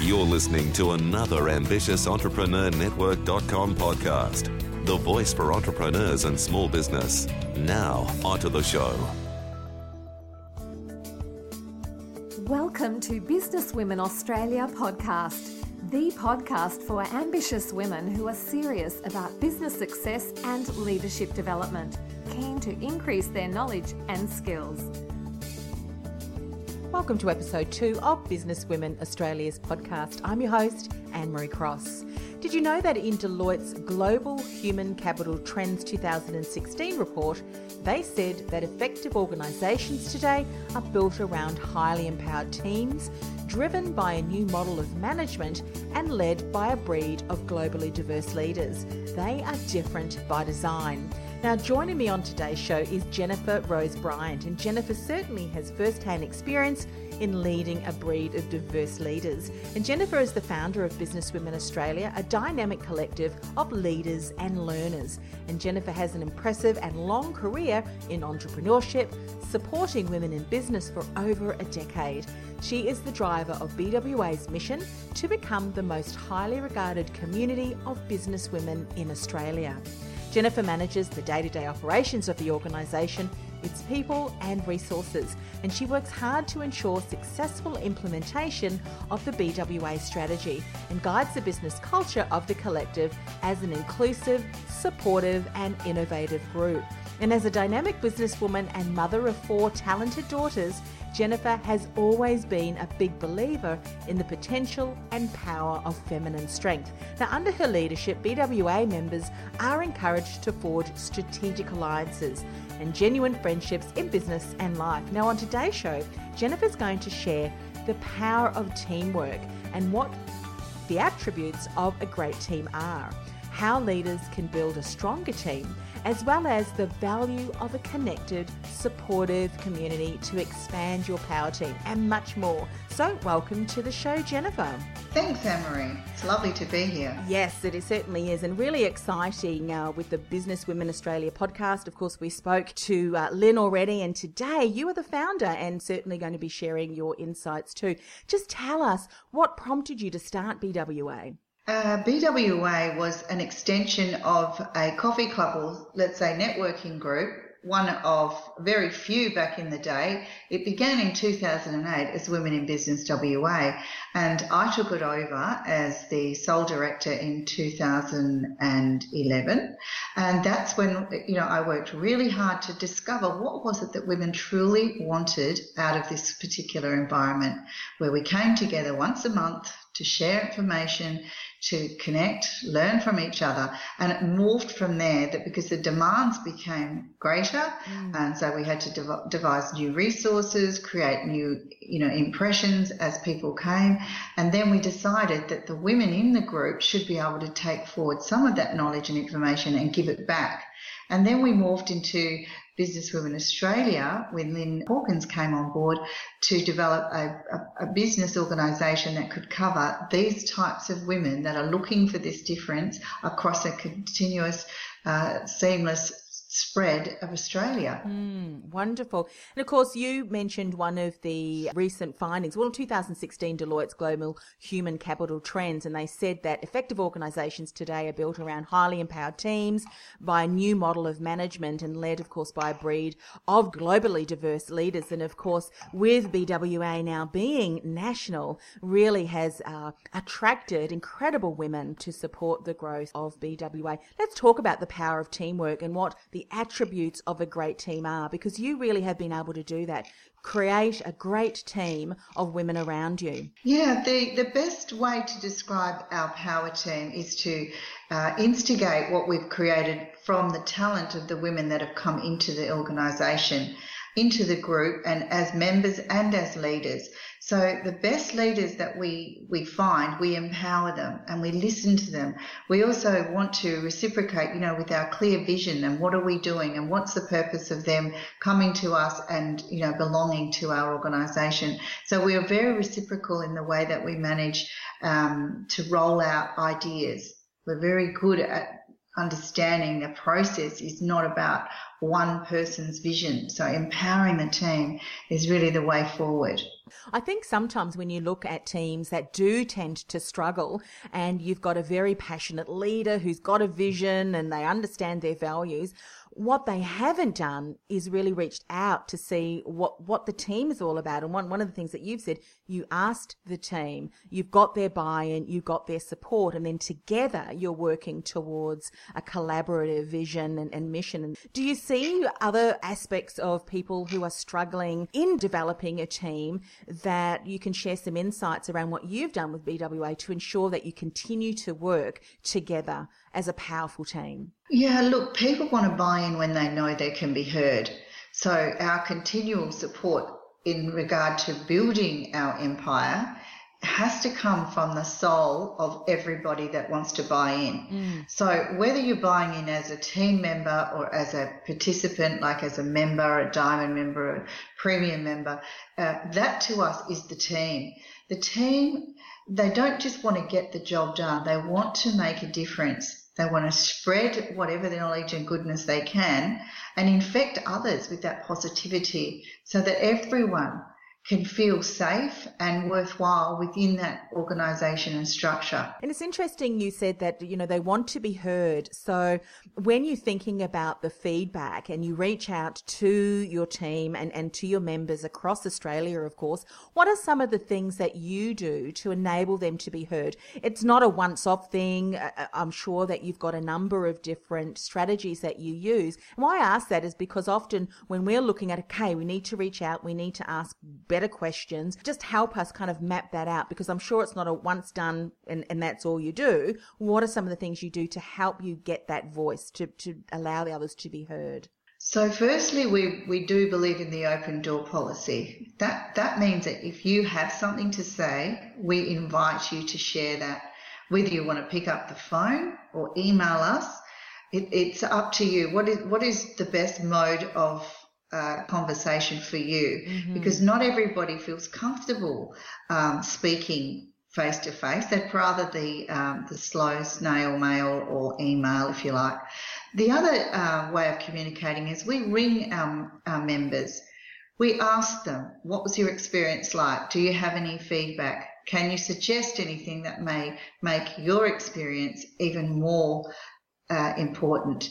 You're listening to another Ambitious Entrepreneur Network.com podcast, the voice for entrepreneurs and small business. Now, onto the show. Welcome to Business Women Australia podcast, the podcast for ambitious women who are serious about business success and leadership development, keen to increase their knowledge and skills. Welcome to episode 2 of Business Women Australia's podcast. I'm your host, Anne-Marie Cross. Did you know that in Deloitte's Global Human Capital Trends 2016 report, they said that effective organisations today are built around highly empowered teams, driven by a new model of management and led by a breed of globally diverse leaders. They are different by design. Now, joining me on today's show is Jennifer Rose Bryant, and Jennifer certainly has first-hand experience in leading a breed of diverse leaders. And Jennifer is the founder of Business Women Australia, a dynamic collective of leaders and learners. And Jennifer has an impressive and long career in entrepreneurship, supporting women in business for over a decade. She is the driver of BWA's mission to become the most highly regarded community of business women in Australia. Jennifer manages the day-to-day operations of the organisation, its people and resources, and she works hard to ensure successful implementation of the BWA strategy and guides the business culture of the collective as an inclusive, supportive and innovative group. And as a dynamic businesswoman and mother of 4 talented daughters, Jennifer has always been a big believer in the potential and power of feminine strength. Now, under her leadership, BWA members are encouraged to forge strategic alliances and genuine friendships in business and life. Now, on today's show, Jennifer's going to share the power of teamwork and what the attributes of a great team are, how leaders can build a stronger team, as well as the value of a connected, supportive community to expand your power team, and much more. So welcome to the show, Jennifer. Thanks, Anne-Marie. It's lovely to be here. Yes, it certainly is, and really exciting with the Business Women Australia podcast. Of course, we spoke to Lynn already, and today you are the founder and certainly going to be sharing your insights too. Just tell us, what prompted you to start BWA? BWA was an extension of a coffee club, or let's say networking group, one of very few back in the day. It began in 2008 as Women in Business WA, and I took it over as the sole director in 2011. And that's when, I worked really hard to discover what was it that women truly wanted out of this particular environment, where we came together once a month to share information, to connect, learn from each other. And it morphed from there, that because the demands became greater, and so we had to devise new resources, create new, impressions as people came. And then we decided that the women in the group should be able to take forward some of that knowledge and information and give it back. And then we morphed into Business Women Australia when Lynn Hawkins came on board to develop a business organisation that could cover these types of women that are looking for this difference across a continuous, seamless spread of Australia. Wonderful. And of course, you mentioned one of the recent findings, 2016 Deloitte's Global Human Capital Trends, and they said that effective organisations today are built around highly empowered teams by a new model of management and led, of course, by a breed of globally diverse leaders. And of course, with BWA now being national, really has attracted incredible women to support the growth of BWA. Let's talk about the power of teamwork and what the attributes of a great team are, because you really have been able to do that. Create a great team of women around you. Yeah, the best way to describe our power team is to instigate what we've created from the talent of the women that have come into the organisation, into the group, and as members and as leaders. So the best leaders that we find, we empower them and we listen to them. We also want to reciprocate, with our clear vision and what are we doing and what's the purpose of them coming to us and, belonging to our organisation. So we are very reciprocal in the way that we manage to roll out ideas. We're very good at understanding the process is not about one person's vision. So empowering the team is really the way forward. I think sometimes when you look at teams that do tend to struggle and you've got a very passionate leader who's got a vision and they understand their values, what they haven't done is really reached out to see what the team is all about. And one of the things that you've said, you asked the team, you've got their buy-in, you've got their support, and then together you're working towards a collaborative vision and mission. And do you see other aspects of people who are struggling in developing a team that you can share some insights around what you've done with BWA to ensure that you continue to work together as a powerful team? Yeah, look, people want to buy in when they know they can be heard. So our continual support in regard to building our empire has to come from the soul of everybody that wants to buy in. So whether you're buying in as a team member or as a participant, like as a member, a diamond member, a premium member, that to us is the team. The team, they don't just want to get the job done. They want to make a difference. They want to spread whatever knowledge and goodness they can and infect others with that positivity so that everyone can feel safe and worthwhile within that organisation and structure. And it's interesting you said that, they want to be heard. So when you're thinking about the feedback and you reach out to your team and to your members across Australia, of course, what are some of the things that you do to enable them to be heard? It's not a once-off thing. I'm sure that you've got a number of different strategies that you use. And why I ask that is because often when we're looking at, okay, we need to reach out, we need to ask better questions, just help us kind of map that out, because I'm sure it's not a once done and that's all you do. What are some of the things you do to help you get that voice, to allow the others to be heard? So firstly, we do believe in the open door policy. That means that if you have something to say, we invite you to share that. Whether you want to pick up the phone or email us, it's up to you. What is the best mode of conversation for you? Because not everybody feels comfortable speaking face to face. They'd rather the slow snail mail or email, if you like. The other way of communicating is we ring our members. We ask them, what was your experience like? Do you have any feedback? Can you suggest anything that may make your experience even more important?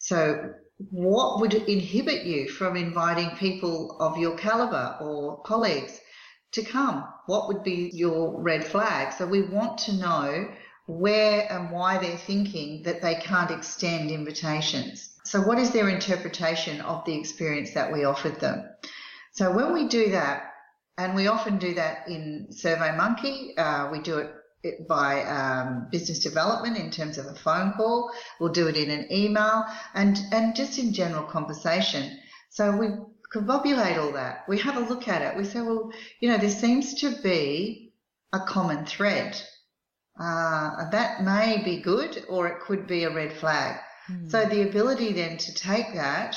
So what would inhibit you from inviting people of your caliber or colleagues to come? What would be your red flag? So we want to know where and why they're thinking that they can't extend invitations. So what is their interpretation of the experience that we offered them? So when we do that, and we often do that in SurveyMonkey, we do it by business development in terms of a phone call. We'll do it in an email and just in general conversation. So we combobulate all that. We have a look at it. We say, well, there seems to be a common thread. That may be good, or it could be a red flag. So the ability then to take that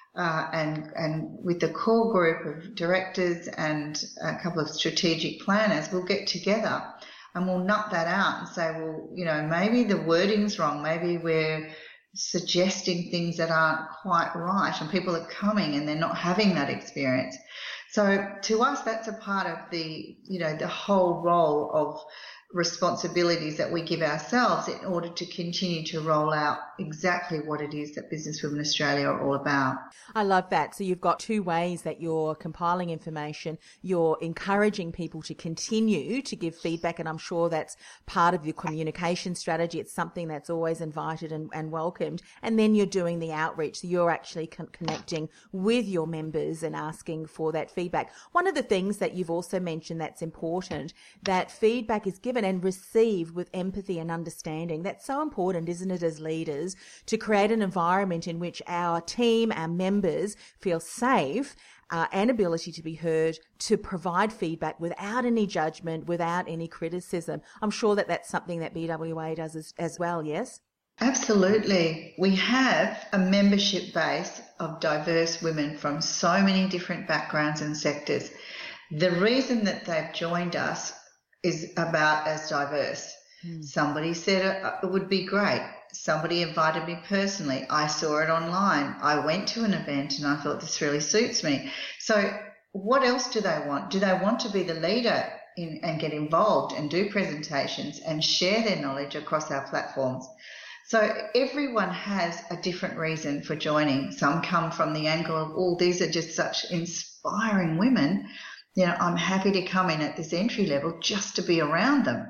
and with the core group of directors and a couple of strategic planners, we'll get together and we'll nut that out and say, well, maybe the wording's wrong. Maybe we're suggesting things that aren't quite right, and people are coming and they're not having that experience. So to us, that's a part of the whole role of responsibilities that we give ourselves in order to continue to roll out exactly what it is that Business Women Australia are all about. I love that. So you've got two ways that you're compiling information. You're encouraging people to continue to give feedback, and I'm sure that's part of your communication strategy. It's something that's always invited and welcomed. And then you're doing the outreach. So you're actually connecting with your members and asking for that feedback. One of the things that you've also mentioned that's important, that feedback is given and received with empathy and understanding. That's so important, isn't it, as leaders, to create an environment in which our team, our members feel safe and ability to be heard, to provide feedback without any judgment, without any criticism. I'm sure that that's something that BWA does as well, yes? Absolutely. We have a membership base of diverse women from so many different backgrounds and sectors. The reason that they've joined us is about as diverse. Somebody said it would be great. Somebody invited me personally. I saw it online. I went to an event and I thought this really suits me. So what else do they want? Do they want to be the leader and get involved and do presentations and share their knowledge across our platforms? So everyone has a different reason for joining. Some come from the angle of, oh, these are just such inspiring women. I'm happy to come in at this entry level just to be around them.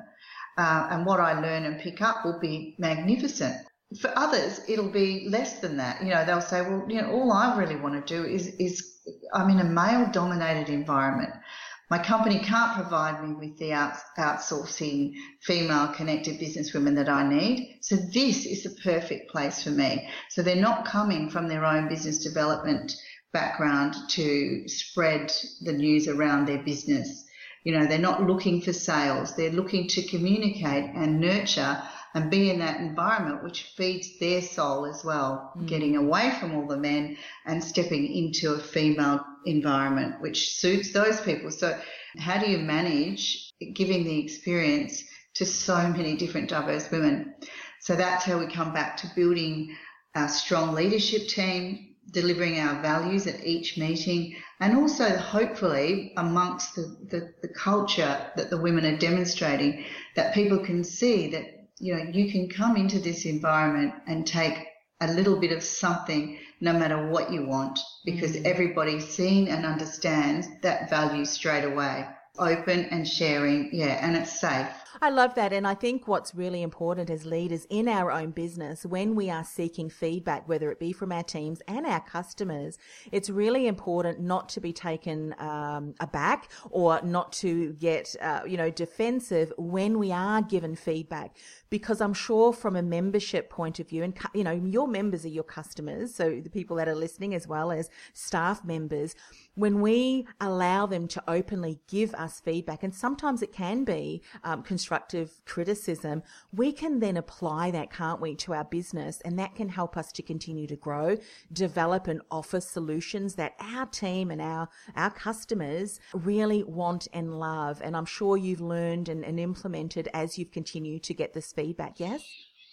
And what I learn and pick up will be magnificent. For others, it'll be less than that. They'll say, well, all I really want to do is I'm in a male-dominated environment. My company can't provide me with the outsourcing female connected businesswomen that I need. So this is the perfect place for me. So they're not coming from their own business development background to spread the news around their business. They're not looking for sales. They're looking to communicate and nurture and be in that environment which feeds their soul as well, getting away from all the men and stepping into a female environment which suits those people. So how do you manage giving the experience to so many different diverse women? So that's how we come back to building our strong leadership team, delivering our values at each meeting, and also hopefully amongst the culture that the women are demonstrating, that people can see that you can come into this environment and take a little bit of something no matter what you want, because everybody's seen and understands that value straight away. Open and sharing, and it's safe. I love that. And I think what's really important as leaders in our own business, when we are seeking feedback, whether it be from our teams and our customers, it's really important not to be taken aback or not to get, defensive when we are given feedback. Because I'm sure from a membership point of view, and, your members are your customers, so the people that are listening as well as staff members, when we allow them to openly give us feedback, and sometimes it can be constructive criticism, we can then apply that, can't we, to our business, and that can help us to continue to grow, develop and offer solutions that our team and our customers really want and love. And I'm sure you've learned and implemented as you've continued to get this feedback, yes?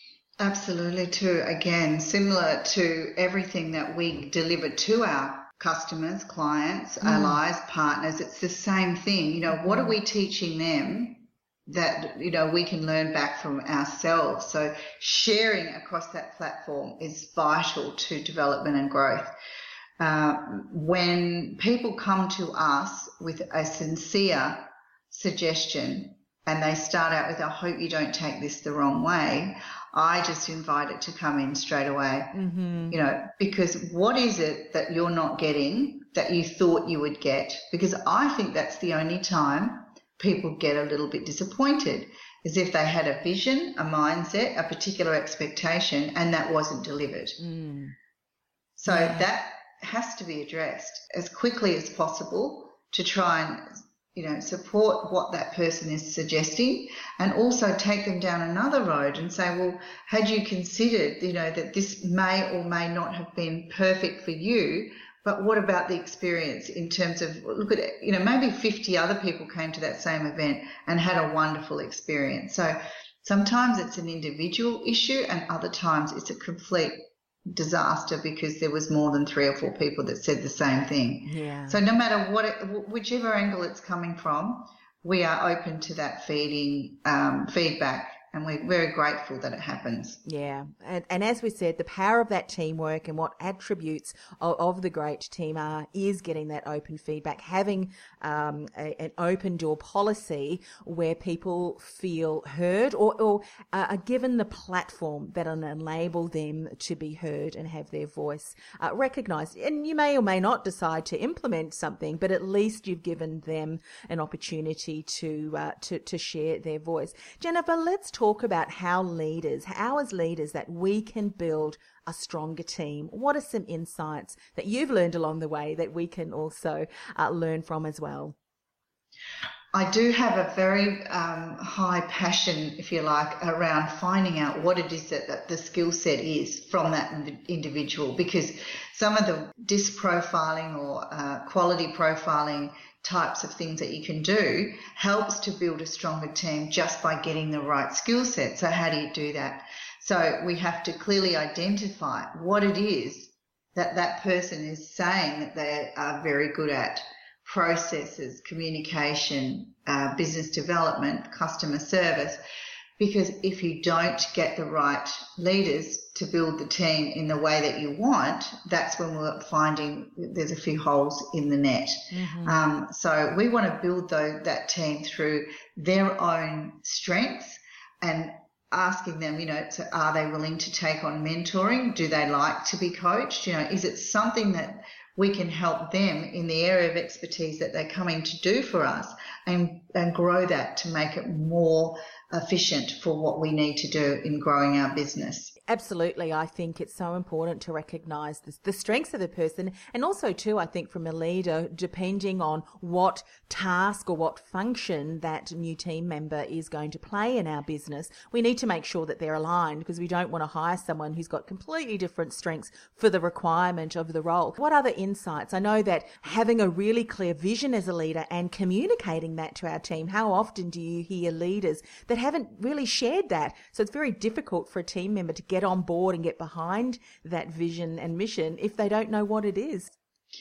Absolutely too. Again, similar to everything that we deliver to our customers, clients, allies, partners, it's the same thing. What are we teaching them that, we can learn back from ourselves? So sharing across that platform is vital to development and growth. When people come to us with a sincere suggestion and they start out with, I hope you don't take this the wrong way, I just invite it to come in straight away. Because what is it that you're not getting that you thought you would get? Because I think that's the only time people get a little bit disappointed, is if they had a vision, a mindset, a particular expectation, and that wasn't delivered. So that has to be addressed as quickly as possible to try and support what that person is suggesting, and also take them down another road and say, well, had you considered, that this may or may not have been perfect for you, but what about the experience in terms of, look at it, maybe 50 other people came to that same event and had a wonderful experience. So sometimes it's an individual issue and other times it's a complete disaster because there was more than 3 or 4 people that said the same thing. So no matter whichever angle it's coming from, we are open to that feedback, and we're very grateful that it happens. And as we said, the power of that teamwork and what attributes of the great team is getting that open feedback, having an open door policy where people feel heard or are given the platform that will enable them to be heard and have their voice recognised. And you may or may not decide to implement something, but at least you've given them an opportunity to share their voice. Jennifer, let's talk about how as leaders that we can build a stronger team. What are some insights that you've learned along the way that we can also learn from as well? I do have a very high passion, if you like, around finding out what it is that the skill set is from that individual, because some of the DISC profiling or quality profiling types of things that you can do helps to build a stronger team just by getting the right skill set. So how do you do that? So we have to clearly identify what it is that person is saying that they are very good at. processes, communication, business development, customer service. Because if you don't get the right leaders to build the team in the way that you want, that's when we're finding there's a few holes in the net. Mm-hmm. So we want to build that team through their own strengths and asking them, are they willing to take on mentoring? Do they like to be coached? Is it something that we can help them in the area of expertise that they're coming to do for us and grow that to make it more efficient for what we need to do in growing our business. Absolutely. I think it's so important to recognise the strengths of the person, and also too, I think from a leader, depending on what task or what function that new team member is going to play in our business, we need to make sure that they're aligned, because we don't want to hire someone who's got completely different strengths for the requirement of the role. What other insights? I know that having a really clear vision as a leader and communicating that to our team, how often do you hear leaders that haven't really shared that? So it's very difficult for a team member to get on board and get behind that vision and mission if they don't know what it is.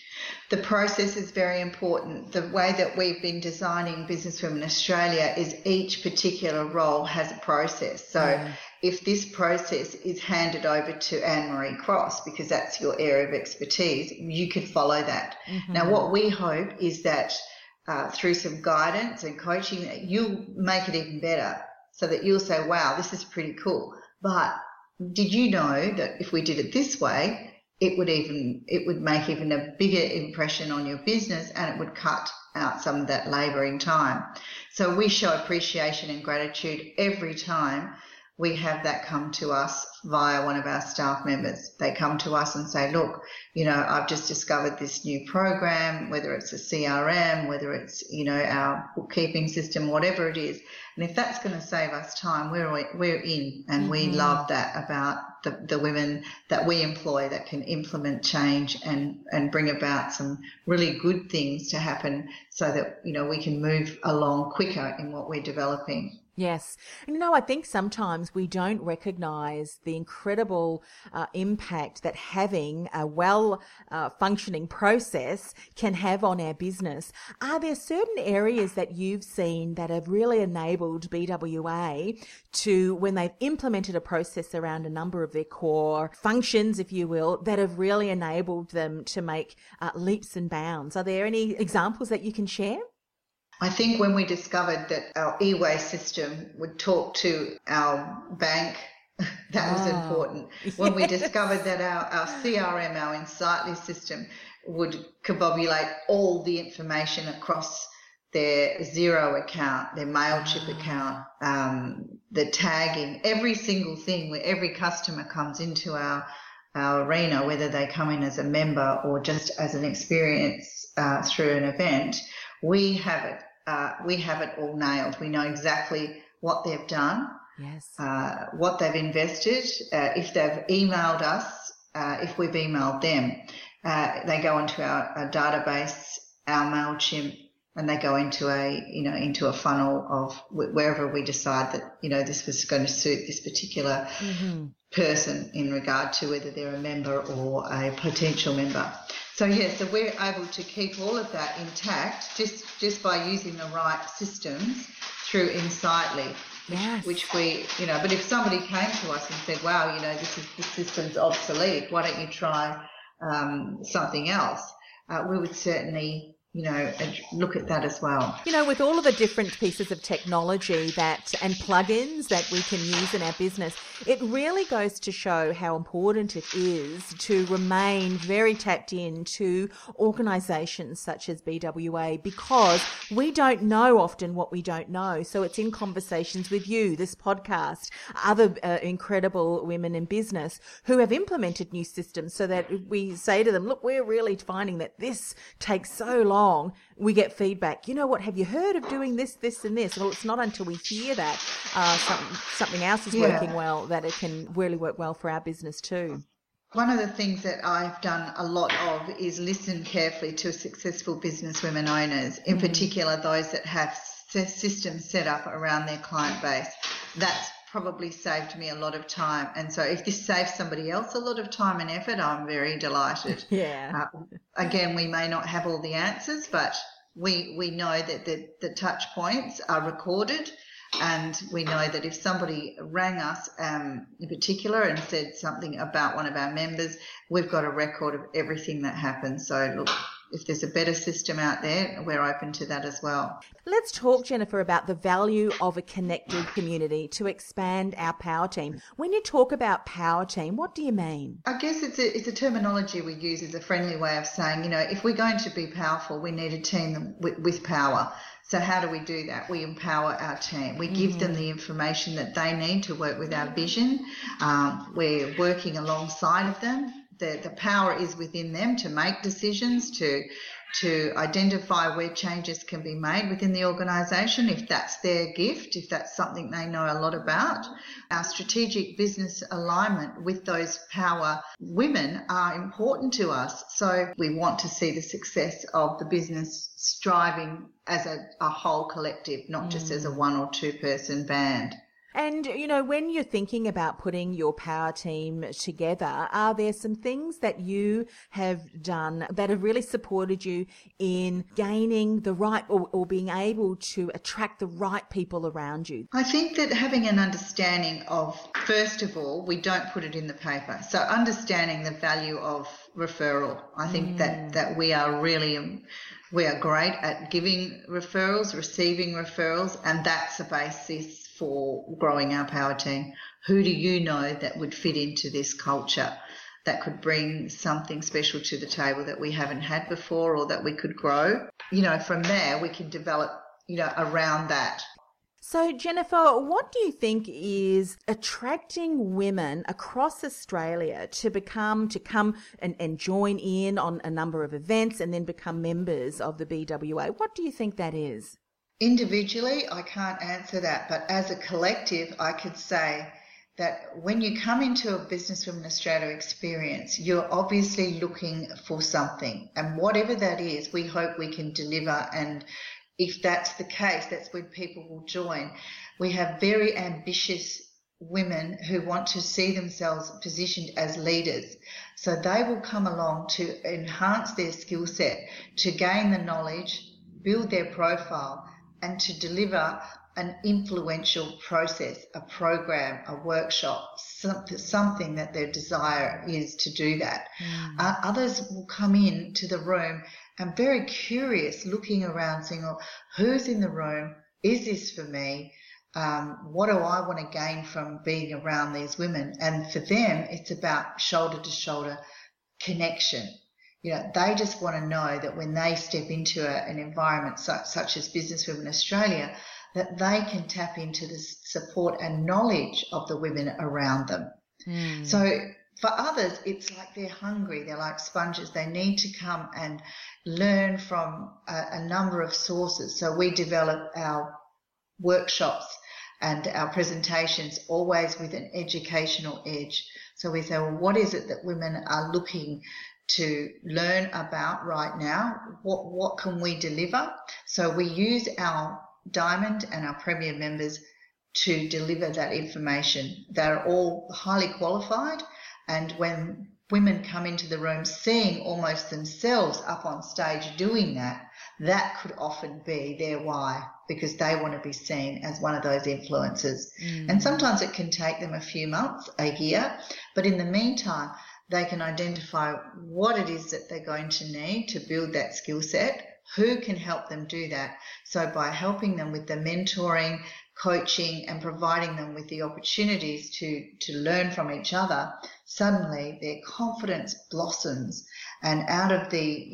The process is very important. The way that we've been designing Businesswomen Australia is each particular role has a process. So if this process is handed over to Anne-Marie Cross, because that's your area of expertise, you could follow that. Mm-hmm. Now, what we hope is that through some guidance and coaching, that you'll make it even better, so that you'll say, wow, this is pretty cool. But did you know that if we did it this way, it would make even a bigger impression on your business, and it would cut out some of that labouring time. So we show appreciation and gratitude every time we have that come to us via one of our staff members. They come to us and say, look, I've just discovered this new program, whether it's a CRM, whether it's, our bookkeeping system, whatever it is. And if that's going to save us time, we're in. And mm-hmm. we love that about the women that we employ that can implement change and bring about some really good things to happen, so that, we can move along quicker in what we're developing. Yes. I think sometimes we don't recognise the incredible impact that having a well-functioning process can have on our business. Are there certain areas that you've seen that have really enabled BWA to, when they've implemented a process around a number of their core functions, if you will, that have really enabled them to make leaps and bounds? Are there any examples that you can share? I think when we discovered that our e-waste system would talk to our bank, that was important. When we discovered that our CRM, our Insightly system, would combobulate all the information across their Xero account, their MailChimp account, the tagging, every single thing where every customer comes into our arena, whether they come in as a member or just as an experience through an event, we have it all nailed. We know exactly what they've done, yes, what they've invested, if they've emailed us, if we've emailed them. They go into our database, our MailChimp, and they go into a funnel of wherever we decide that, this was going to suit this particular mm-hmm. person in regard to whether they're a member or a potential member. So so we're able to keep all of that intact just by using the right systems through Insightly, yes. which we, but if somebody came to us and said, wow, this system's obsolete, why don't you try something else? We would certainly, look at that as well. With all of the different pieces of technology and plugins that we can use in our business, it really goes to show how important it is to remain very tapped into organisations such as BWA, because we don't know often what we don't know. So it's in conversations with you, this podcast, other incredible women in business who have implemented new systems, so that we say to them, look, we're really finding that this takes so long. We get feedback. You know what? Have you heard of doing this, this, and this? Well, it's not until we hear that something else is working well that it can really work well for our business too. One of the things that I've done a lot of is listen carefully to successful businesswomen owners, in particular those that have systems set up around their client base. That's probably saved me a lot of time. And so if this saves somebody else a lot of time and effort, I'm very delighted. Yeah. Again, we may not have all the answers, but We know that the touch points are recorded, and we know that if somebody rang us in particular and said something about one of our members, we've got a record of everything that happened. So look, if there's a better system out there, we're open to that as well. Let's talk, Jennifer, about the value of a connected community to expand our power team. When you talk about power team, what do you mean? I guess it's a terminology we use as a friendly way of saying, if we're going to be powerful, we need a team with power. So how do we do that? We empower our team. We give them the information that they need to work with our vision. We're working alongside of them. The power is within them to make decisions, to identify where changes can be made within the organisation, if that's their gift, if that's something they know a lot about. Our strategic business alignment with those power women are important to us. So we want to see the success of the business striving as a whole collective, not just as a 1 or 2 person band. And, when you're thinking about putting your power team together, are there some things that you have done that have really supported you in gaining the right or being able to attract the right people around you? I think that having an understanding of, first of all, we don't put it in the paper. So understanding the value of referral. I think that we are great at giving referrals, receiving referrals, and that's a basis for growing our power team. Who do you know that would fit into this culture, that could bring something special to the table that we haven't had before or that we could grow? From there we can develop, around that. So, Jennifer, what do you think is attracting women across Australia to come and join in on a number of events and then become members of the BWA? What do you think that is? Individually, I can't answer that, but as a collective, I could say that when you come into a Businesswomen Australia experience, you're obviously looking for something, and whatever that is, we hope we can deliver. And if that's the case, that's when people will join. We have very ambitious women who want to see themselves positioned as leaders. So they will come along to enhance their skill set, to gain the knowledge, build their profile, and to deliver an influential process, a program, a workshop, something that their desire is to do that. Others will come in to the room and very curious, looking around, saying, who's in the room? Is this for me? What do I want to gain from being around these women? And for them, it's about shoulder to shoulder connection. They just want to know that when they step into an environment such as Businesswomen Australia, that they can tap into the support and knowledge of the women around them. So for others, it's like they're hungry. They're like sponges. They need to come and learn from a number of sources. So we develop our workshops and our presentations always with an educational edge. So we say, well, what is it that women are looking to learn about right now? What can we deliver? So we use our Diamond and our Premier members to deliver that information. They're all highly qualified, and when women come into the room seeing almost themselves up on stage doing that, that could often be their why, because they want to be seen as one of those influencers. And sometimes it can take them a few months, a year, but in the meantime, they can identify what it is that they're going to need to build that skill set, who can help them do that. So by helping them with the mentoring, coaching, and providing them with the opportunities to learn from each other, suddenly their confidence blossoms, and out of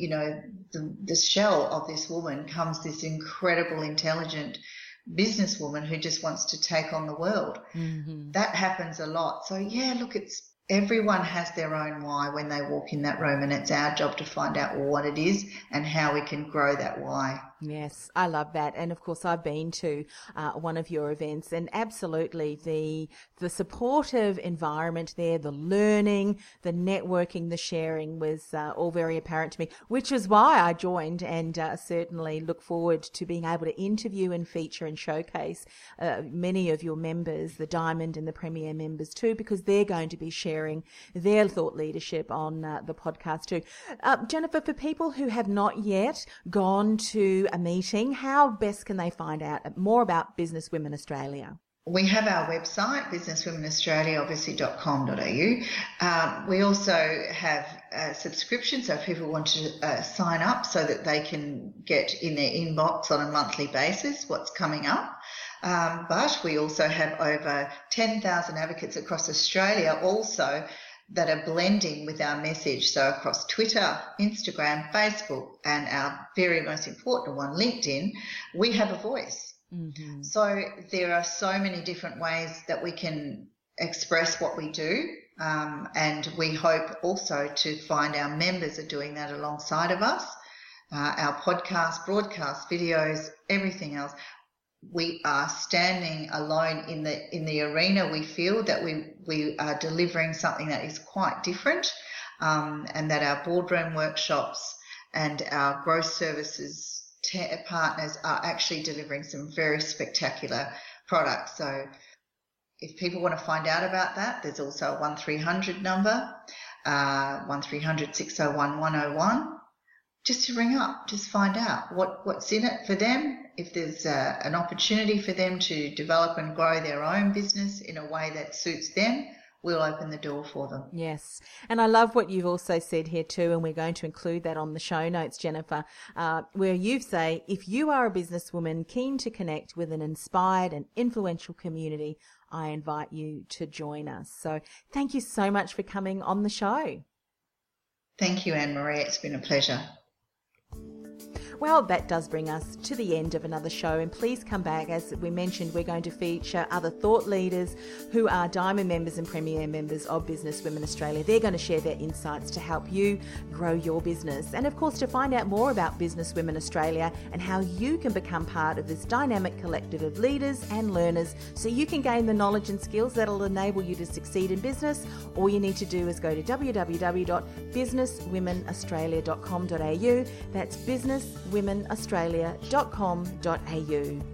the shell of this woman comes this incredible, intelligent businesswoman who just wants to take on the world. That happens a lot. So everyone has their own why when they walk in that room, and it's our job to find out what it is and how we can grow that why. Yes, I love that. And of course, I've been to one of your events, and absolutely the supportive environment there, the learning, the networking, the sharing was all very apparent to me, which is why I joined, and certainly look forward to being able to interview and feature and showcase many of your members, the Diamond and the Premier members too, because they're going to be sharing their thought leadership on the podcast too. Jennifer, for people who have not yet gone to to a meeting, how best can they find out more about Business Women Australia? We have our website, businesswomenaustralia.com.au. We also have a subscription, so if people want to sign up so that they can get in their inbox on a monthly basis what's coming up. But we also have over 10,000 advocates across Australia also that are blending with our message. So across Twitter, Instagram, Facebook, and our very most important one, LinkedIn, we have a voice. Mm-hmm. So there are so many different ways that we can express what we do, and we hope also to find our members are doing that alongside of us. Our podcast, broadcast, videos, everything else. We are standing alone in the arena. We feel that we are delivering something that is quite different, and that our boardroom workshops and our growth services partners are actually delivering some very spectacular products. So if people want to find out about that, there's also a 1300 number, 1300 601 101. Just to ring up, just find out what's in it for them. If there's an opportunity for them to develop and grow their own business in a way that suits them, we'll open the door for them. Yes. And I love what you've also said here too, and we're going to include that on the show notes, Jennifer, where you say, if you are a businesswoman keen to connect with an inspired and influential community, I invite you to join us. So thank you so much for coming on the show. Thank you, Anne-Marie. It's been a pleasure. Well, that does bring us to the end of another show, and please come back. As we mentioned, we're going to feature other thought leaders who are Diamond members and Premier members of Business Women Australia. They're going to share their insights to help you grow your business. And of course, to find out more about Business Women Australia and how you can become part of this dynamic collective of leaders and learners so you can gain the knowledge and skills that will enable you to succeed in business, all you need to do is go to www.businesswomenaustralia.com.au. That's businesswomenaustralia.com.au.